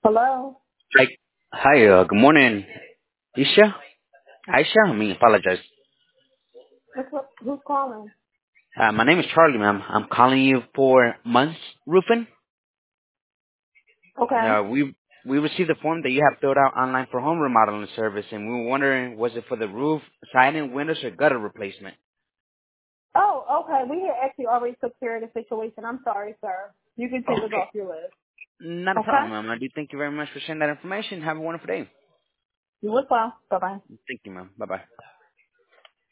Hello? Hi. Hi, good morning. Isha? Aisha? Apologize. Who's calling? My name is Charlie, ma'am. I'm calling you for months roofing. Okay. We received a form that you have filled out online for home remodeling service, and we were wondering, was it for the roof, siding, windows, or gutter replacement? Oh, okay. We had actually already took care of the situation. I'm sorry, sir. You can take us Okay. off your list. Not a Okay? problem, ma'am. I do thank you very much for sharing that information. Have a wonderful day. You as well. Bye-bye. Thank you, ma'am. Bye-bye.